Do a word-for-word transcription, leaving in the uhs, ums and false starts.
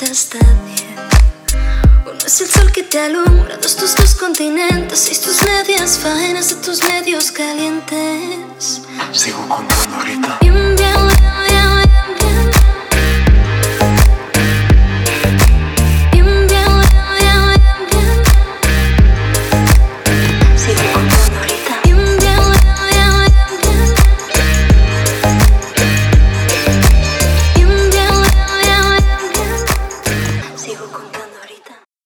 está bien. Uno es el sol que te alumbra, dos tus dos continentes, seis tus medias faenas de tus medios calientes. Sigo contando ahorita. Bien, bien, bien, bien, bien, bien.